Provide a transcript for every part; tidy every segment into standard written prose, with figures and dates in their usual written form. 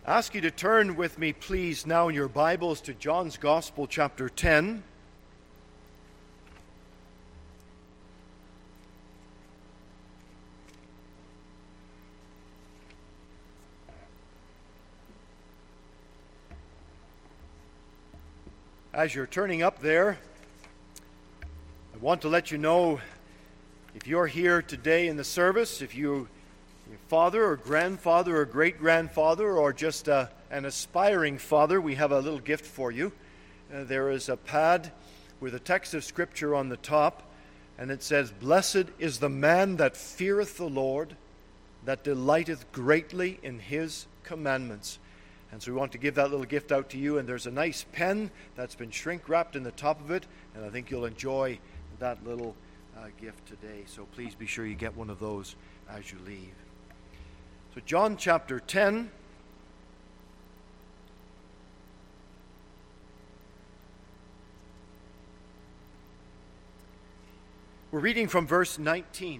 I ask you to turn with me, please, now in your Bibles to John's Gospel, chapter 10. As you're turning up there, I want to let you know, if you're here today in the service, if your father or grandfather or great-grandfather or just an aspiring father, we have a little gift for you. There is a pad with a text of Scripture on the top, and it says, "Blessed is the man that feareth the Lord, that delighteth greatly in his commandments." And so we want to give that little gift out to you, and there's a nice pen that's been shrink-wrapped in the top of it, and I think you'll enjoy that little gift today. So please be sure you get one of those as you leave. So John chapter 10. We're reading from verse 19.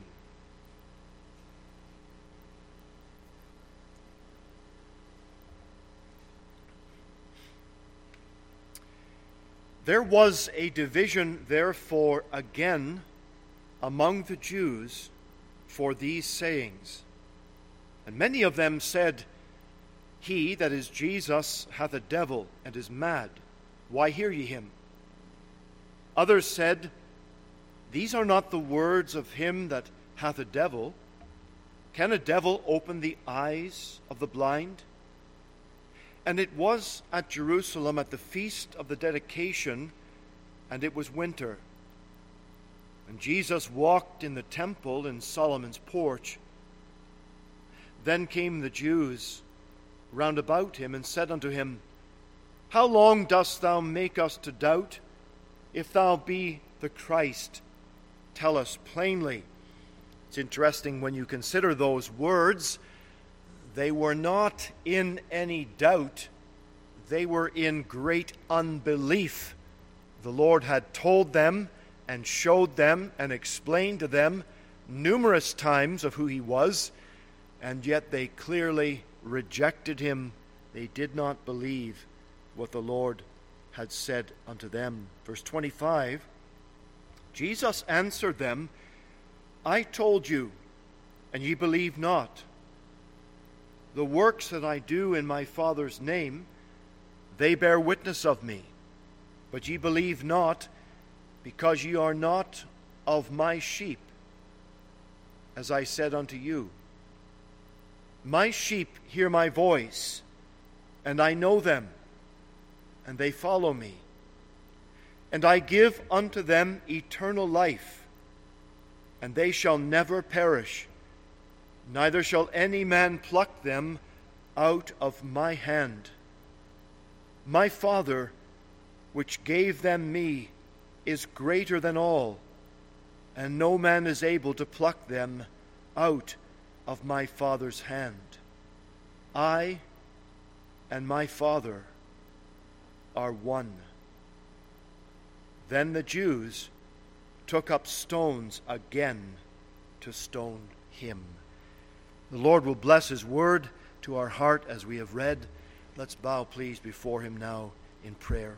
There was a division, therefore, again among the Jews for these sayings. And many of them said, "He, that is Jesus, hath a devil, and is mad. Why hear ye him?" Others said, "These are not the words of him that hath a devil. Can a devil open the eyes of the blind?" And it was at Jerusalem at the feast of the dedication, and it was winter. And Jesus walked in the temple in Solomon's porch. Then came the Jews round about him, and said unto him, "How long dost thou make us to doubt? If thou be the Christ, tell us plainly." It's interesting when you consider those words. They were not in any doubt. They were in great unbelief. The Lord had told them and showed them and explained to them numerous times of who he was, and yet they clearly rejected him. They did not believe what the Lord had said unto them. Verse 25, Jesus answered them, "I told you, and ye believe not. The works that I do in my Father's name, they bear witness of me. But ye believe not, because ye are not of my sheep, as I said unto you. My sheep hear my voice, and I know them, and they follow me. And I give unto them eternal life, and they shall never perish, neither shall any man pluck them out of my hand. My Father, which gave them me, is greater than all, and no man is able to pluck them out of my Father's hand. I and my Father are one." Then the Jews took up stones again to stone him. The Lord will bless his word to our heart as we have read. Let's bow, please, before him now in prayer.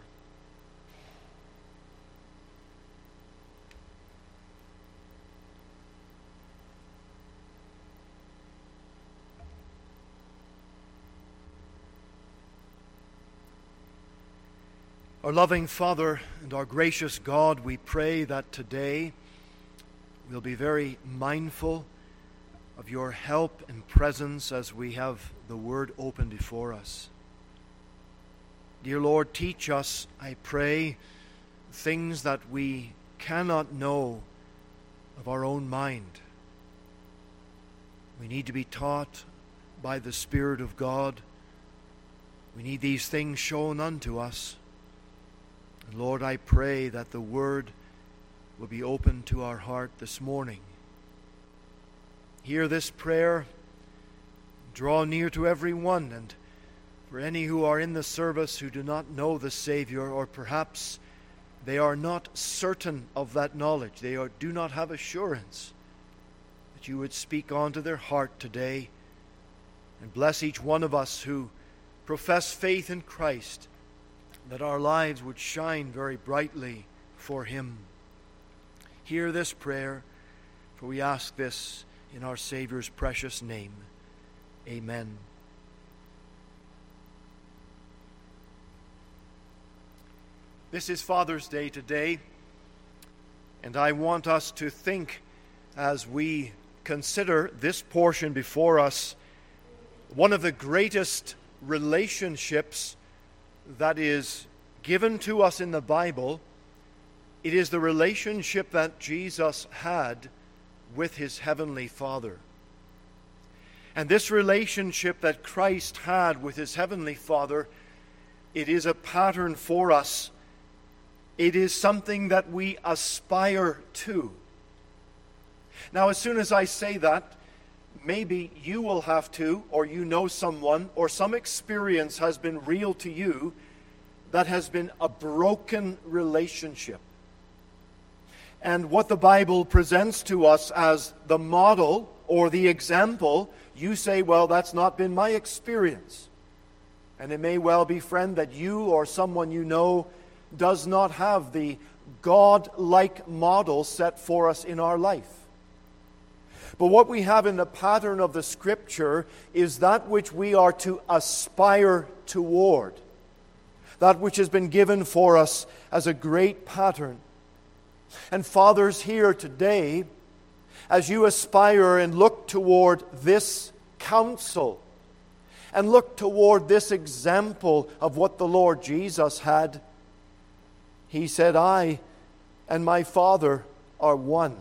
Our loving Father and our gracious God, we pray that today we'll be very mindful of your help and presence as we have the word open before us. Dear Lord, teach us, I pray, things that we cannot know of our own mind. We need to be taught by the Spirit of God. We need these things shown unto us. And Lord, I pray that the word will be open to our heart this morning. Hear this prayer. Draw near to every one, and for any who are in the service who do not know the Savior, or perhaps they are not certain of that knowledge, do not have assurance, that you would speak onto their heart today and bless each one of us who profess faith in Christ, that our lives would shine very brightly for Him. Hear this prayer, for we ask this in our Savior's precious name. Amen. This is Father's Day today, and I want us to think, as we consider this portion before us, one of the greatest relationships that is given to us in the Bible. It is the relationship that Jesus had with His Heavenly Father. And this relationship that Christ had with His Heavenly Father, it is a pattern for us. It is something that we aspire to. Now, as soon as I say that, maybe you will have to, or you know someone, or some experience has been real to you that has been a broken relationship. And what the Bible presents to us as the model or the example, you say, well, that's not been my experience. And it may well be, friend, that you or someone you know does not have the God-like model set for us in our life. But what we have in the pattern of the Scripture is that which we are to aspire toward, that which has been given for us as a great pattern. And fathers here today, as you aspire and look toward this counsel, and look toward this example of what the Lord Jesus had, He said, I and my Father are one.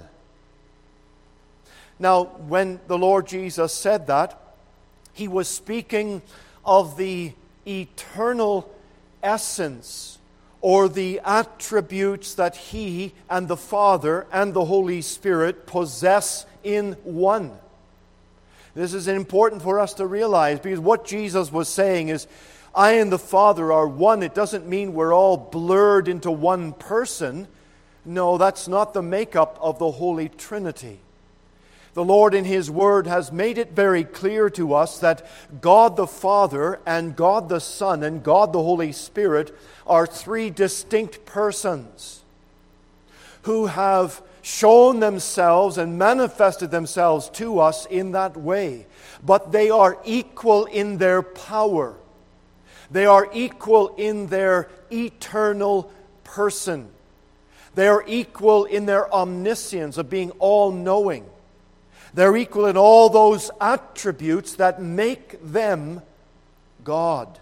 Now, when the Lord Jesus said that, He was speaking of the eternal essence or the attributes that He and the Father and the Holy Spirit possess in one. This is important for us to realize, because what Jesus was saying is, I and the Father are one. It doesn't mean we're all blurred into one person. No, that's not the makeup of the Holy Trinity. The Lord in His Word has made it very clear to us that God the Father and God the Son and God the Holy Spirit are three distinct persons who have shown themselves and manifested themselves to us in that way. But they are equal in their power. They are equal in their eternal person. They are equal in their omniscience of being all-knowing. They're equal in all those attributes that make them God.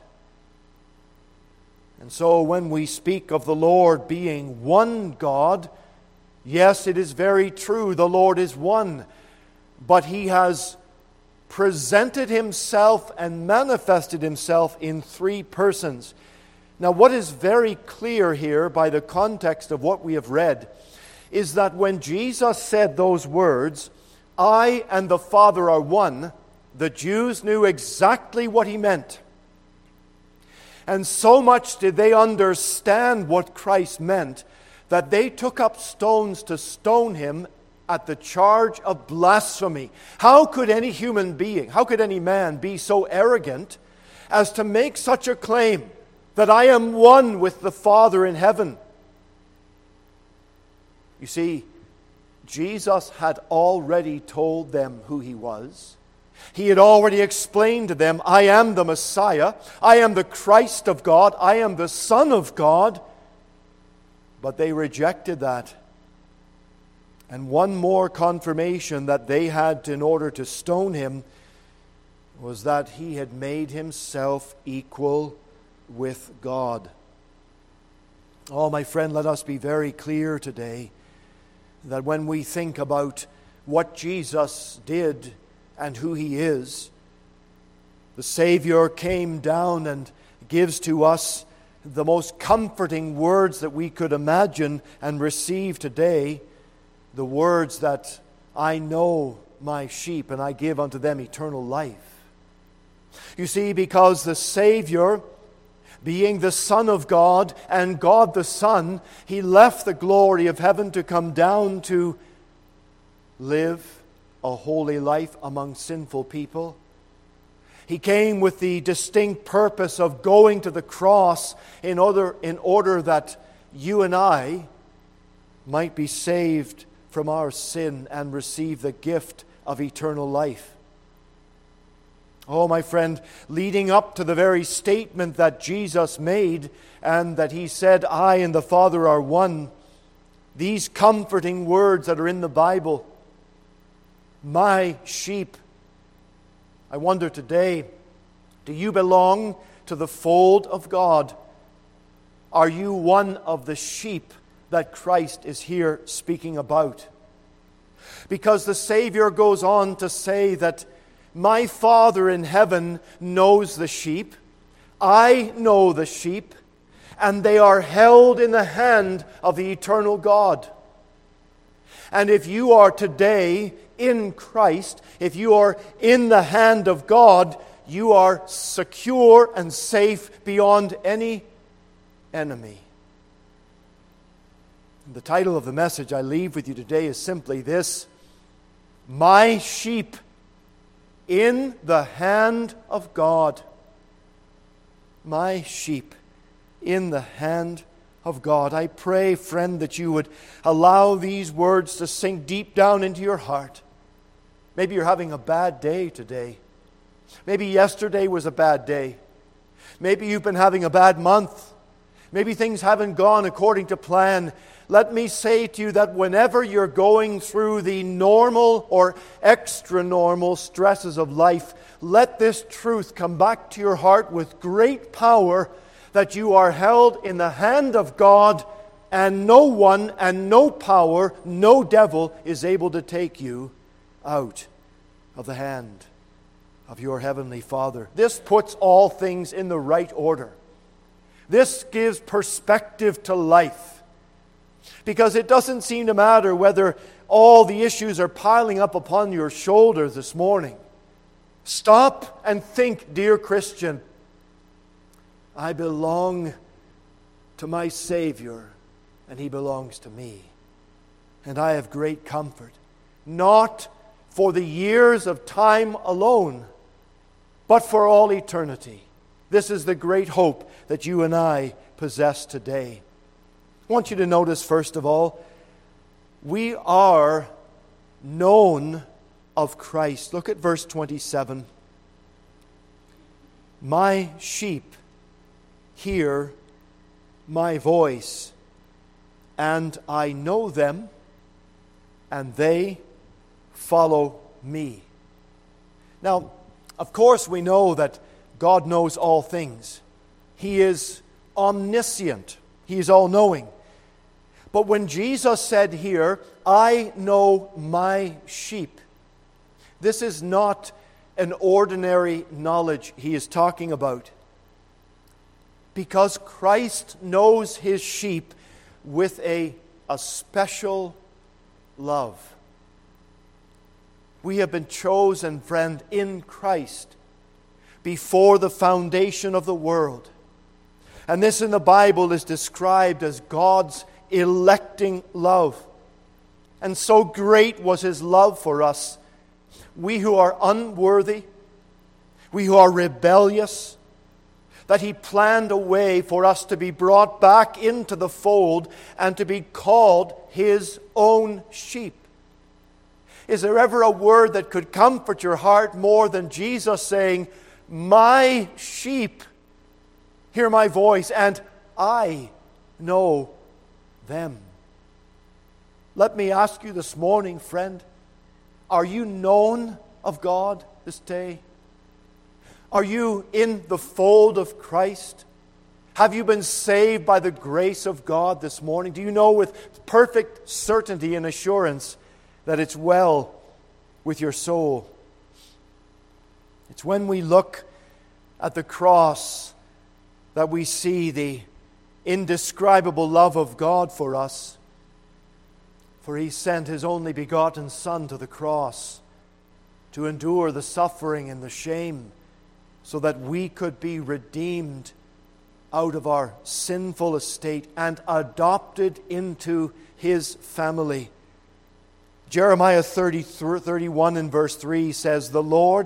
And so when we speak of the Lord being one God, yes, it is very true, the Lord is one. But He has presented Himself and manifested Himself in three persons. Now, what is very clear here by the context of what we have read is that when Jesus said those words, I and the Father are one, the Jews knew exactly what He meant. And so much did they understand what Christ meant that they took up stones to stone Him at the charge of blasphemy. How could any human being, how could any man be so arrogant as to make such a claim that I am one with the Father in heaven? You see, Jesus had already told them who He was. He had already explained to them, I am the Messiah, I am the Christ of God, I am the Son of God. But they rejected that. And one more confirmation that they had in order to stone Him was that He had made Himself equal with God. Oh, my friend, let us be very clear today that when we think about what Jesus did and who He is, the Savior came down and gives to us the most comforting words that we could imagine and receive today, the words that I know my sheep and I give unto them eternal life. You see, because the Savior, being the Son of God and God the Son, He left the glory of heaven to come down to live a holy life among sinful people. He came with the distinct purpose of going to the cross in order that you and I might be saved from our sin and receive the gift of eternal life. Oh, my friend, leading up to the very statement that Jesus made and that he said, I and the Father are one, these comforting words that are in the Bible, my sheep. I wonder today, do you belong to the fold of God? Are you one of the sheep that Christ is here speaking about? Because the Savior goes on to say that my Father in heaven knows the sheep, I know the sheep, and they are held in the hand of the eternal God. And if you are today in Christ, if you are in the hand of God, you are secure and safe beyond any enemy. The title of the message I leave with you today is simply this: My sheep in the hand of God. My sheep in the hand of God. I pray, friend, that you would allow these words to sink deep down into your heart. Maybe you're having a bad day today. Maybe yesterday was a bad day. Maybe you've been having a bad month. Maybe things haven't gone according to plan. Let me say to you that whenever you're going through the normal or extra normal stresses of life, let this truth come back to your heart with great power, that you are held in the hand of God, and no one and no power, no devil is able to take you out of the hand of your heavenly Father. This puts all things in the right order. This gives perspective to life. Because it doesn't seem to matter whether all the issues are piling up upon your shoulders this morning. Stop and think, dear Christian, I belong to my Savior, and He belongs to me. And I have great comfort, not for the years of time alone, but for all eternity. This is the great hope that you and I possess today. I want you to notice, first of all, we are known of Christ. Look at verse 27. My sheep hear my voice, and I know them, and they follow me. Now, of course, we know that God knows all things. He is omniscient. He is all-knowing. But when Jesus said here, I know my sheep, this is not an ordinary knowledge he is talking about. Because Christ knows his sheep with a special love. We have been chosen, friend, in Christ before the foundation of the world. And this in the Bible is described as God's electing love. And so great was his love for us. We who are unworthy, we who are rebellious, that he planned a way for us to be brought back into the fold and to be called his own sheep. Is there ever a word that could comfort your heart more than Jesus saying, my sheep hear my voice, and I know them? Let me ask you this morning, friend, are you known of God this day? Are you in the fold of Christ? Have you been saved by the grace of God this morning? Do you know with perfect certainty and assurance that it's well with your soul? It's when we look at the cross that we see the indescribable love of God for us. For he sent his only begotten Son to the cross to endure the suffering and the shame so that we could be redeemed out of our sinful estate and adopted into his family. Jeremiah 31 and verse 3 says, the Lord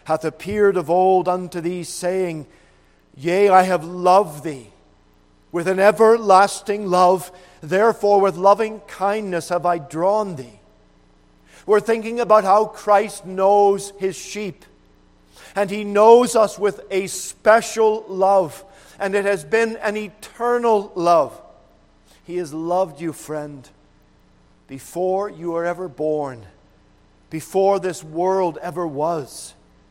hath appeared of old unto thee, saying, Yea, I have loved thee with an everlasting love. Therefore with loving kindness have I drawn thee. We're thinking about how Christ knows His sheep. And He knows us with a special love. And it has been an eternal love. He has loved you, friend, before you were ever born, before this world ever was.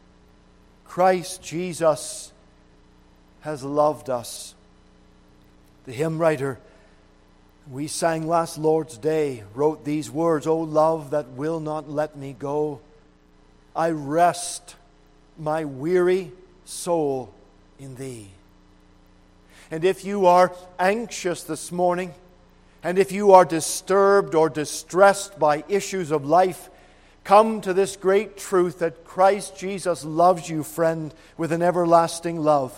Christ Jesus has loved us. The hymn writer we sang last Lord's Day wrote these words, O love that will not let me go, I rest my weary soul in Thee. And if you are anxious this morning, and if you are disturbed or distressed by issues of life, come to this great truth that Christ Jesus loves you, friend, with an everlasting love.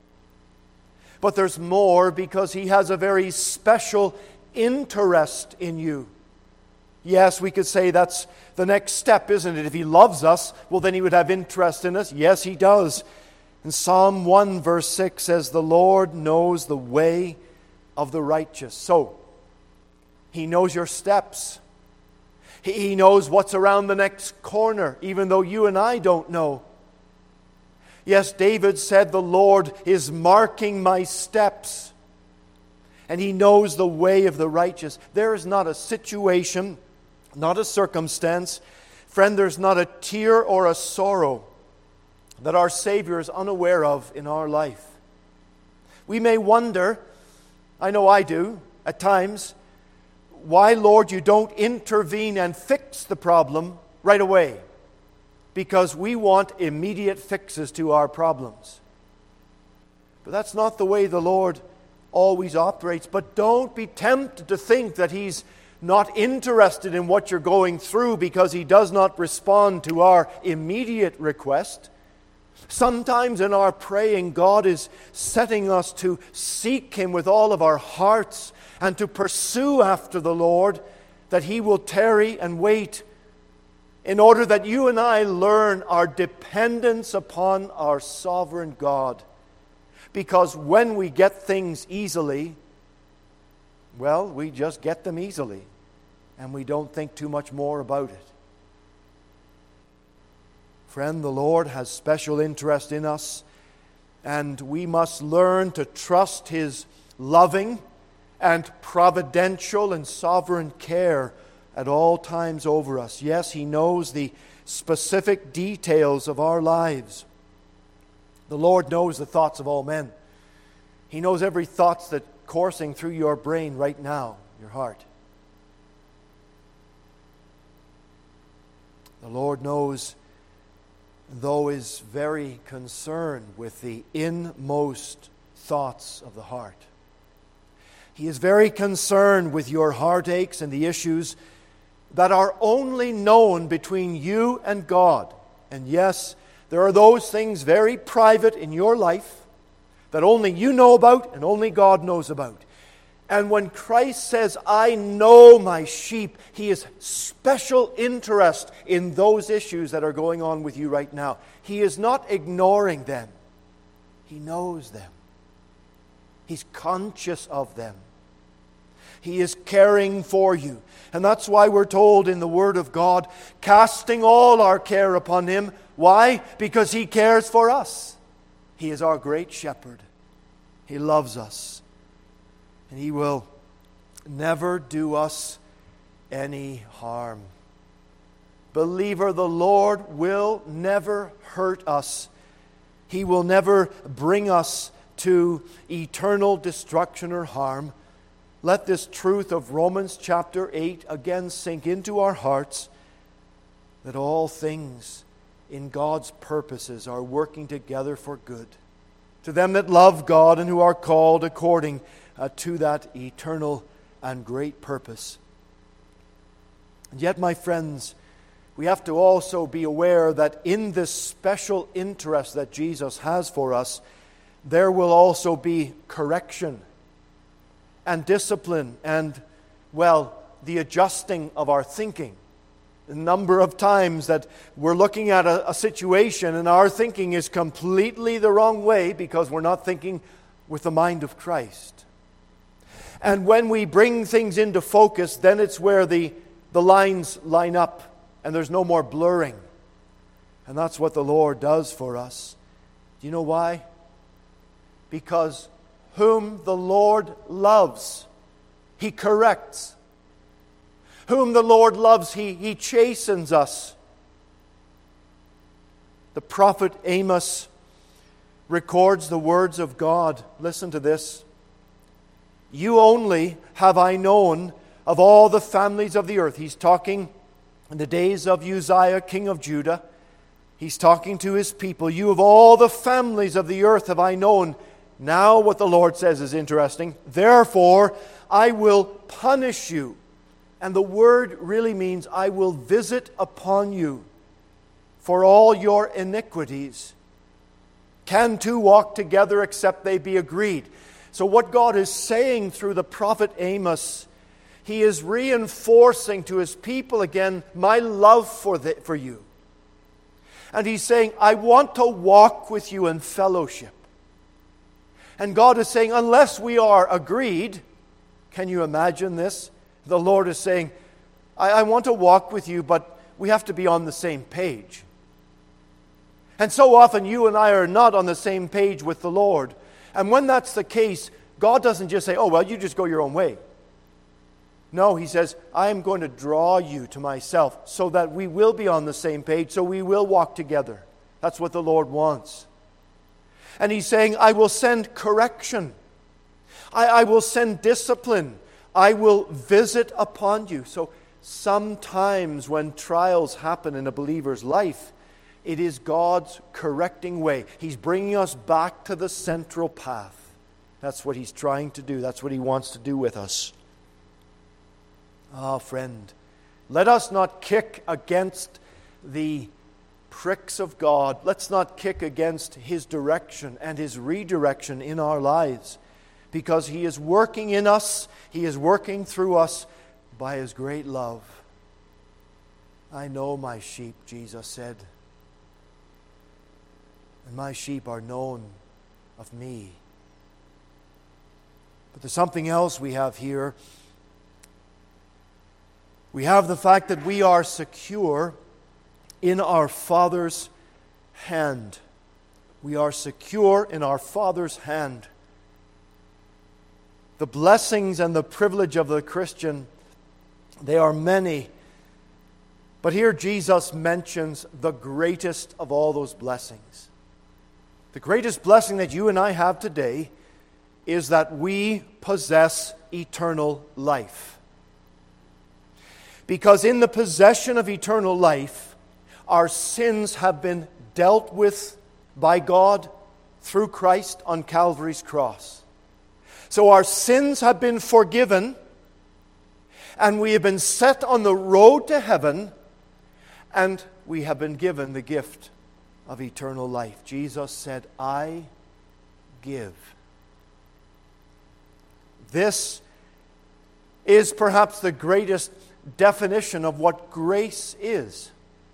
But there's more, because He has a very special interest in you. Yes, we could say that's the next step, isn't it? If He loves us, well, then He would have interest in us. Yes, He does. And Psalm 1 verse 6 says, The Lord knows the way of the righteous. So, He knows your steps. He knows what's around the next corner, even though you and I don't know. Yes, David said, The Lord is marking my steps. And He knows the way of the righteous. There is not a situation, not a circumstance, friend, there's not a tear or a sorrow that our Savior is unaware of in our life. We may wonder, I know I do, at times, why, Lord, you don't intervene and fix the problem right away? Because we want immediate fixes to our problems. But that's not the way the Lord always operates. But don't be tempted to think that He's not interested in what you're going through because He does not respond to our immediate request. Sometimes in our praying, God is setting us to seek Him with all of our hearts and to pursue after the Lord, that He will tarry and wait in order that you and I learn our dependence upon our sovereign God. Because when we get things easily, well, we just get them easily, and we don't think too much more about it. Friend, the Lord has special interest in us, and we must learn to trust His loving and providential and sovereign care at all times over us. Yes, He knows the specific details of our lives. The Lord knows the thoughts of all men. He knows every thought that's coursing through your brain right now, your heart. The Lord knows, though is very concerned with the inmost thoughts of the heart. He is very concerned with your heartaches and the issues that are only known between you and God. And yes, there are those things very private in your life that only you know about and only God knows about. And when Christ says, I know my sheep, He has special interest in those issues that are going on with you right now. He is not ignoring them. He knows them. He's conscious of them. He is caring for you. And that's why we're told in the Word of God, casting all our care upon Him. Why? Because He cares for us. He is our great shepherd. He loves us. And He will never do us any harm. Believer, the Lord will never hurt us. He will never bring us to eternal destruction or harm. Let this truth of Romans chapter 8 again sink into our hearts, that all things in God's purposes are working together for good, to them that love God and who are called according to that eternal and great purpose. And yet, my friends, we have to also be aware that in this special interest that Jesus has for us, there will also be correction and discipline and, well, the adjusting of our thinking. a number of times that we're looking at a situation and our thinking is completely the wrong way because we're not thinking with the mind of Christ. And when we bring things into focus, then it's where the lines line up and there's no more blurring. And that's what the Lord does for us. Do you know why? Because whom the Lord loves, He corrects. Whom the Lord loves, He chastens us. The prophet Amos records the words of God. Listen to this. You only have I known of all the families of the earth. He's talking in the days of Uzziah, king of Judah. He's talking to his people. You of all the families of the earth have I known. Now what the Lord says is interesting. Therefore, I will punish you. And the word really means I will visit upon you for all your iniquities. Can two walk together except they be agreed? So what God is saying through the prophet Amos, He is reinforcing to His people again my love for you. And He's saying, I want to walk with you in fellowship. And God is saying, unless we are agreed, can you imagine this? The Lord is saying, I want to walk with you, but we have to be on the same page. And so often you and I are not on the same page with the Lord. And when that's the case, God doesn't just say, oh, well, you just go your own way. No, He says, I am going to draw you to myself so that we will be on the same page, so we will walk together. That's what the Lord wants. And He's saying, I will send correction. I will send discipline. I will visit upon you. So sometimes when trials happen in a believer's life, it is God's correcting way. He's bringing us back to the central path. That's what He's trying to do. That's what He wants to do with us. Ah, friend, let us not kick against the pricks of God. Let's not kick against His direction and His redirection in our lives, because He is working in us, He is working through us by His great love. I know my sheep, Jesus said, and my sheep are known of me. But there's something else we have here. We have the fact that we are secure in our Father's hand. We are secure in our Father's hand. The blessings and the privilege of the Christian, they are many. But here Jesus mentions the greatest of all those blessings. The greatest blessing that you and I have today is that we possess eternal life. Because in the possession of eternal life, our sins have been dealt with by God through Christ on Calvary's cross. So our sins have been forgiven, and we have been set on the road to heaven, and we have been given the gift of eternal life. Jesus said, I give. This is perhaps the greatest definition of what grace is.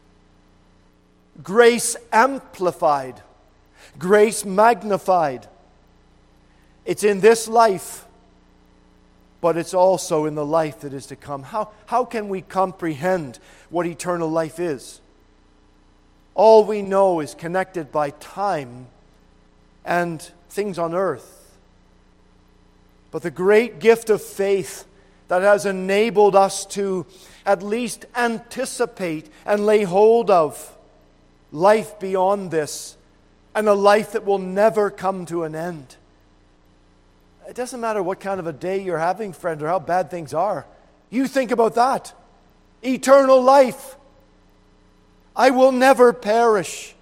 Grace amplified. Grace magnified. It's in this life, but it's also in the life that is to come. How can we comprehend what eternal life is? All we know is connected by time and things on earth. But the great gift of faith that has enabled us to at least anticipate and lay hold of life beyond this, and a life that will never come to an end. It doesn't matter what kind of a day you're having, friend, or how bad things are. You think about that. Eternal life. I will never perish.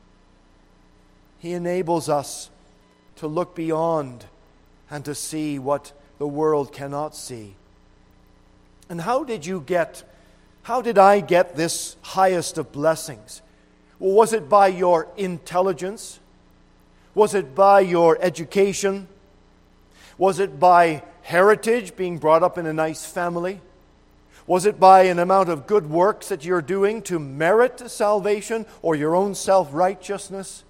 He enables us to look beyond and to see what the world cannot see. And how did I get this highest of blessings? Well, was it by your intelligence? Was it by your education? Was it by heritage, being brought up in a nice family? Was it by an amount of good works that you're doing to merit salvation or your own self-righteousness?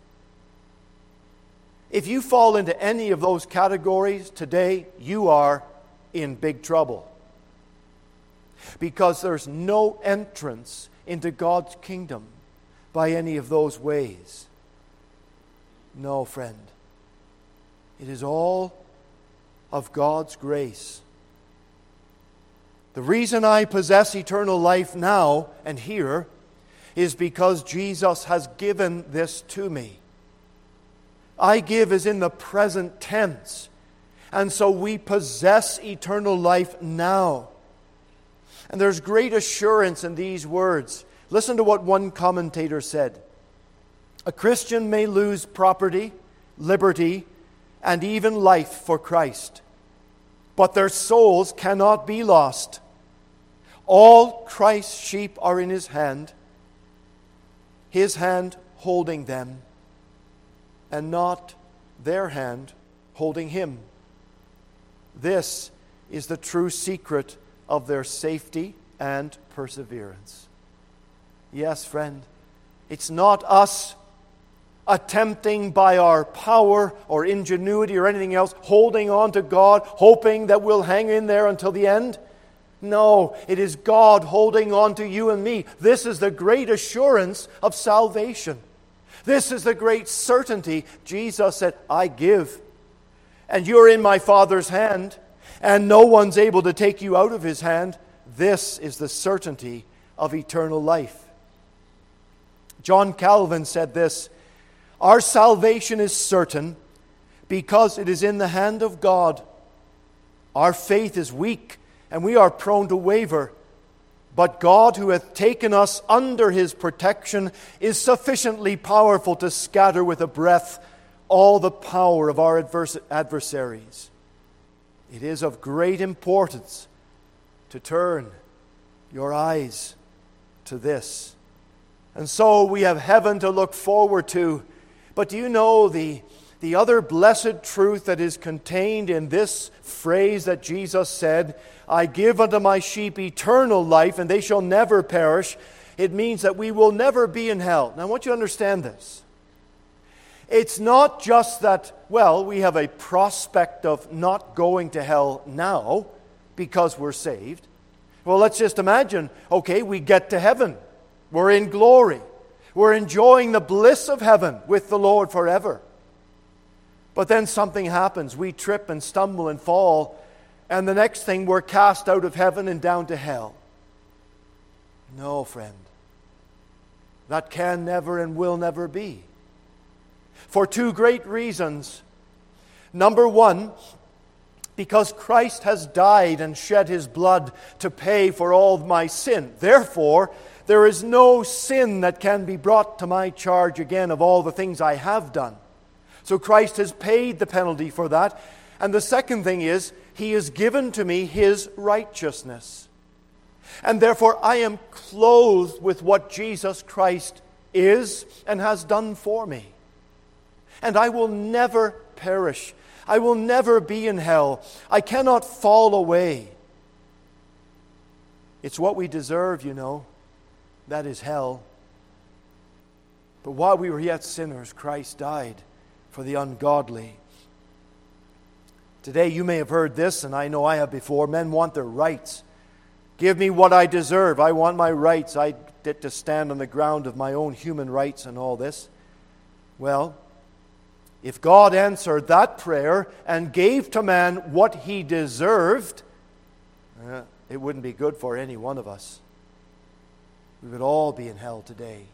If you fall into any of those categories today, you are in big trouble. Because there's no entrance into God's kingdom by any of those ways. No, friend. It is all of God's grace. The reason I possess eternal life now and here is because Jesus has given this to me. I give is in the present tense. And so we possess eternal life now. And there's great assurance in these words. Listen to what one commentator said. A Christian may lose property, liberty, and even life for Christ, but their souls cannot be lost. All Christ's sheep are in His hand holding them, and not their hand holding Him. This is the true secret of their safety and perseverance. Yes, friend, it's not us attempting by our power or ingenuity or anything else, holding on to God, hoping that we'll hang in there until the end. No, it is God holding on to you and me. This is the great assurance of salvation. This is the great certainty. Jesus said, I give, and you're in my Father's hand, and no one's able to take you out of His hand. This is the certainty of eternal life. John Calvin said this, our salvation is certain because it is in the hand of God. Our faith is weak, and we are prone to waver. But God, who hath taken us under His protection, is sufficiently powerful to scatter with a breath all the power of our adversaries. It is of great importance to turn your eyes to this. And so we have heaven to look forward to. But do you know the other blessed truth that is contained in this phrase that Jesus said, I give unto my sheep eternal life, and they shall never perish. It means that we will never be in hell. Now I want you to understand this. It's not just that, well, we have a prospect of not going to hell now because we're saved. Well, let's just imagine, okay, we get to heaven. We're in glory. We're enjoying the bliss of heaven with the Lord forever. But then something happens. We trip and stumble and fall, and the next thing we're cast out of heaven and down to hell. No, friend. That can never and will never be. For two great reasons. Number one, because Christ has died and shed His blood to pay for all my sin. Therefore, there is no sin that can be brought to my charge again of all the things I have done. So Christ has paid the penalty for that. And the second thing is, He has given to me His righteousness. And therefore I am clothed with what Jesus Christ is and has done for me. And I will never perish. I will never be in hell. I cannot fall away. It's what we deserve, you know. That is hell. But while we were yet sinners, Christ died for the ungodly. Today you may have heard this, and I know I have before. Men want their rights. Give me what I deserve. I want my rights. I get to stand on the ground of my own human rights and all this. Well, if God answered that prayer and gave to man what he deserved, it wouldn't be good for any one of us. We would all be in hell today.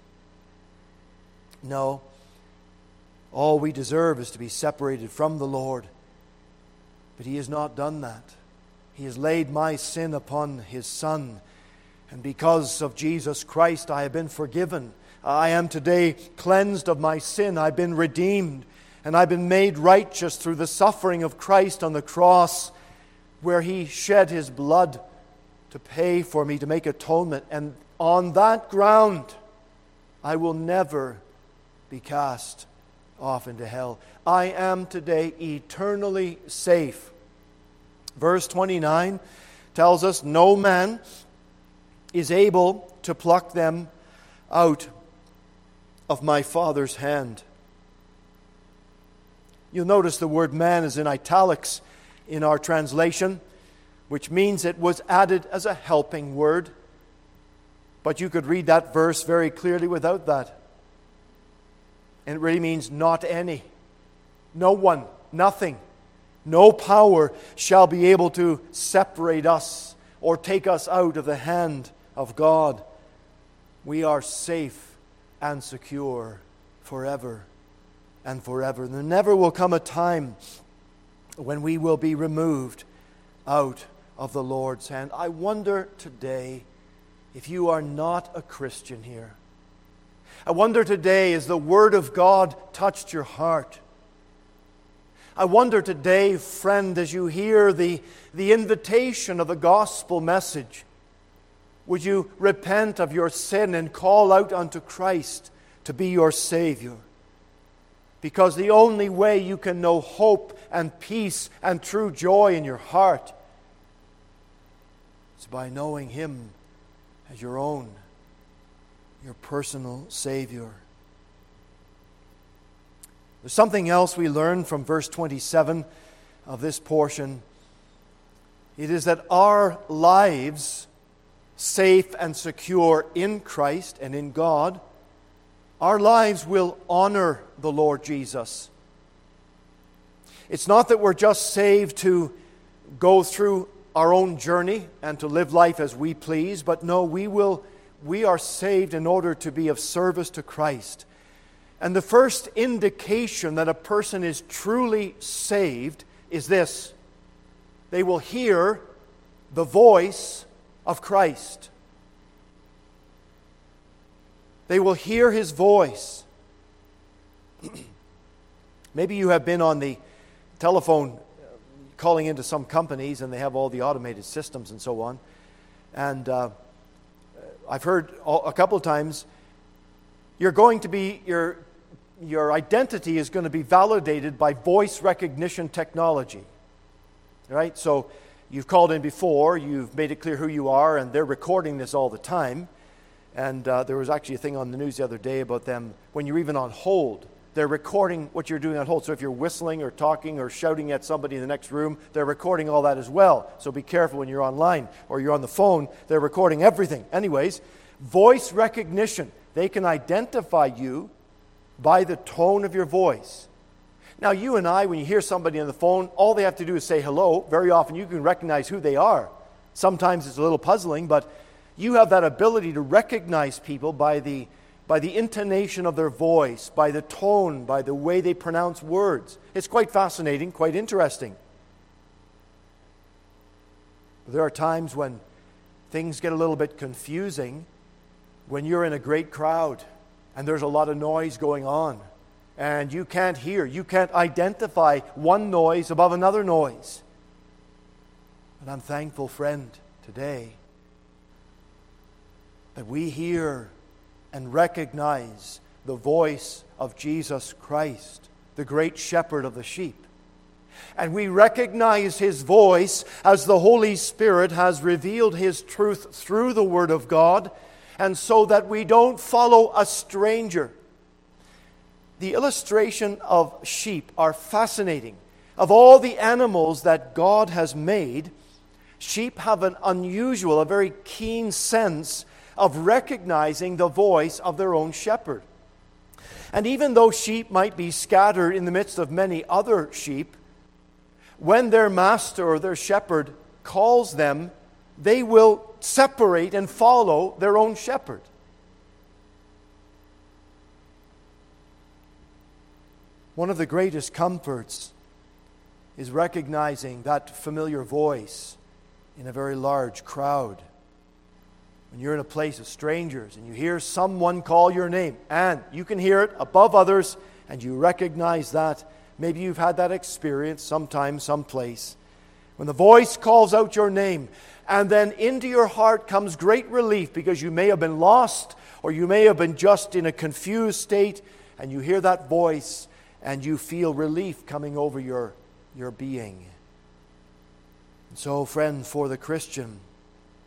No, all we deserve is to be separated from the Lord. But He has not done that. He has laid my sin upon His Son. And because of Jesus Christ, I have been forgiven. I am today cleansed of my sin. I've been redeemed. And I've been made righteous through the suffering of Christ on the cross, where He shed His blood to pay for me, to make atonement. And on that ground, I will never be cast off into hell. I am today eternally safe. Verse 29 tells us, no man is able to pluck them out of my Father's hand. You'll notice the word man is in italics in our translation, which means it was added as a helping word. But you could read that verse very clearly without that. And it really means not any. No one, nothing, no power shall be able to separate us or take us out of the hand of God. We are safe and secure forever and forever. There never will come a time when we will be removed out of the Lord's hand. I wonder today if you are not a Christian here. I wonder today, has the Word of God touched your heart? I wonder today, friend, as you hear the invitation of the gospel message, would you repent of your sin and call out unto Christ to be your Savior? Because the only way you can know hope and peace and true joy in your heart is by knowing Him as your own, your personal Savior. There's something else we learn from verse 27 of this portion. It is that our lives, safe and secure in Christ and in God, our lives will honor the Lord Jesus. It's not that we're just saved to go through our own journey and to live life as we please, but no, we are saved in order to be of service to Christ. And the first indication that a person is truly saved is this: they will hear the voice of Christ. They will hear His voice. Maybe you have been on the telephone calling into some companies and they have all the automated systems and so on. And I've heard a couple of times, your identity is going to be validated by voice recognition technology. Right? So you've called in before, you've made it clear who you are, and they're recording this all the time. And there was actually a thing on the news the other day about them, when you're even on hold, they're recording what you're doing on hold. So if you're whistling or talking or shouting at somebody in the next room, they're recording all that as well. So be careful when you're online or you're on the phone, they're recording everything. Anyways, voice recognition, they can identify you by the tone of your voice. Now you and I, when you hear somebody on the phone, all they have to do is say hello. Very often you can recognize who they are. Sometimes it's a little puzzling, but you have that ability to recognize people by the intonation of their voice, by the tone, by the way they pronounce words. It's quite fascinating, quite interesting. But there are times when things get a little bit confusing when you're in a great crowd and there's a lot of noise going on and you can't hear, you can't identify one noise above another noise. But I'm thankful, friend, today that we hear and recognize the voice of Jesus Christ, the great shepherd of the sheep. And we recognize His voice as the Holy Spirit has revealed His truth through the Word of God, and so that we don't follow a stranger. The illustration of sheep are fascinating. Of all the animals that God has made, sheep have an unusual, a very keen sense of recognizing the voice of their own shepherd. And even though sheep might be scattered in the midst of many other sheep, when their master or their shepherd calls them, they will separate and follow their own shepherd. One of the greatest comforts is recognizing that familiar voice in a very large crowd. When you're in a place of strangers and you hear someone call your name, and you can hear it above others, and you recognize that. Maybe you've had that experience sometime, someplace. When the voice calls out your name, and then into your heart comes great relief because you may have been lost or you may have been just in a confused state, and you hear that voice and you feel relief coming over your being. And so, friend, for the Christian,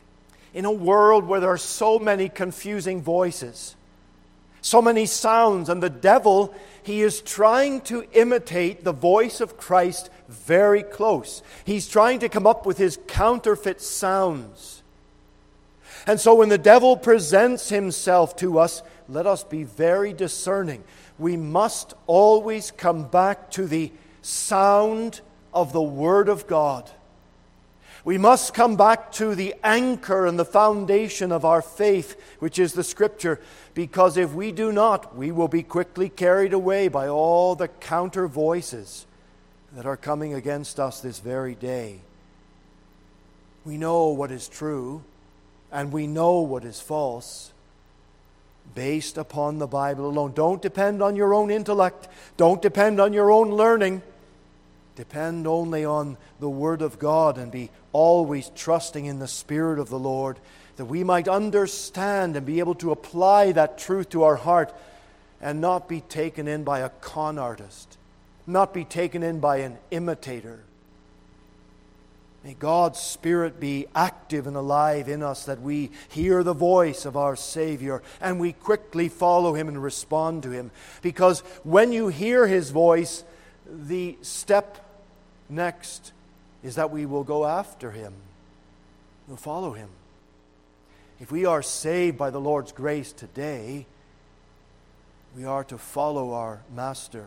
in a world where there are so many confusing voices, so many sounds, and the devil, he is trying to imitate the voice of Christ very close. He's trying to come up with his counterfeit sounds. And so when the devil presents himself to us, let us be very discerning. We must always come back to the sound of the Word of God. We must come back to the anchor and the foundation of our faith, which is the Scripture, because if we do not, we will be quickly carried away by all the counter voices that are coming against us this very day. We know what is true, and we know what is false, based upon the Bible alone. Don't depend on your own intellect. Don't depend on your own learning. Depend only on the Word of God and be always trusting in the Spirit of the Lord, that we might understand and be able to apply that truth to our heart and not be taken in by a con artist, not be taken in by an imitator. May God's Spirit be active and alive in us, that we hear the voice of our Savior and we quickly follow Him and respond to Him. Because when you hear His voice, the step next is that we will go after Him. We'll follow Him. If we are saved by the Lord's grace today, we are to follow our Master.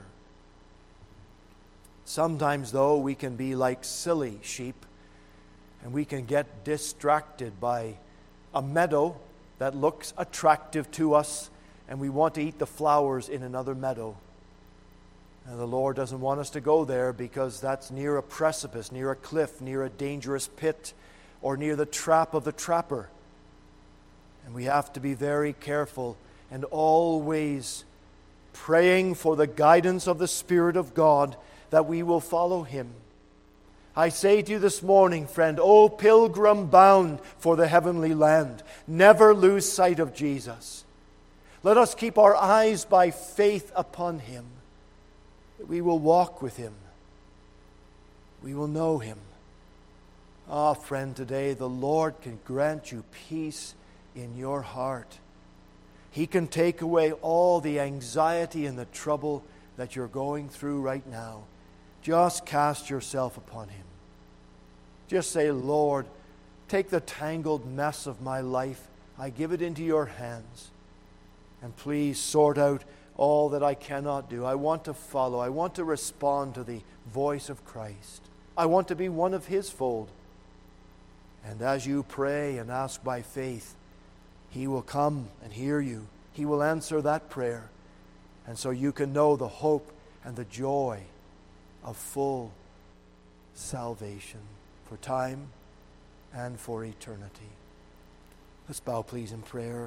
Sometimes, though, we can be like silly sheep, and we can get distracted by a meadow that looks attractive to us, and we want to eat the flowers in another meadow. And the Lord doesn't want us to go there, because that's near a precipice, near a cliff, near a dangerous pit, or near the trap of the trapper. And we have to be very careful and always praying for the guidance of the Spirit of God, that we will follow Him. I say to you this morning, friend, O pilgrim bound for the heavenly land, never lose sight of Jesus. Let us keep our eyes by faith upon Him, that we will walk with Him. We will know Him. Ah, friend, today the Lord can grant you peace in your heart. He can take away all the anxiety and the trouble that you're going through right now. Just cast yourself upon Him. Just say, Lord, take the tangled mess of my life. I give it into your hands. And please sort out all that I cannot do. I want to follow. I want to respond to the voice of Christ. I want to be one of His fold. And as you pray and ask by faith, He will come and hear you. He will answer that prayer. And so you can know the hope and the joy of full salvation for time and for eternity. Let's bow, please, in prayer.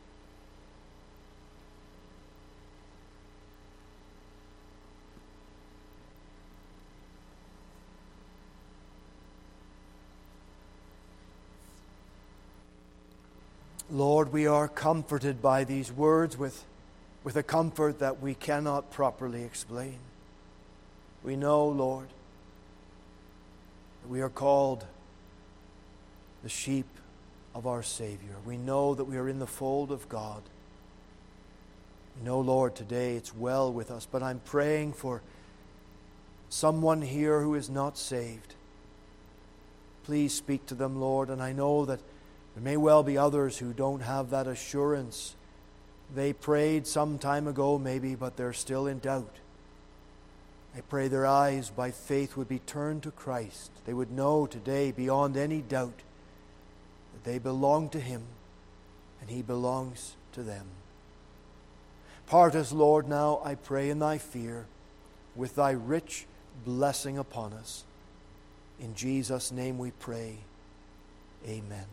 Lord, we are comforted by these words with a comfort that we cannot properly explain. We know, Lord, that we are called the sheep of our Savior. We know that we are in the fold of God. We know, Lord, today it's well with us, but I'm praying for someone here who is not saved. Please speak to them, Lord, and I know that there may well be others who don't have that assurance. They prayed some time ago, maybe, but they're still in doubt. I pray their eyes by faith would be turned to Christ. They would know today, beyond any doubt, that they belong to Him and He belongs to them. Part us, Lord, now, I pray in Thy fear, with Thy rich blessing upon us. In Jesus' name we pray. Amen.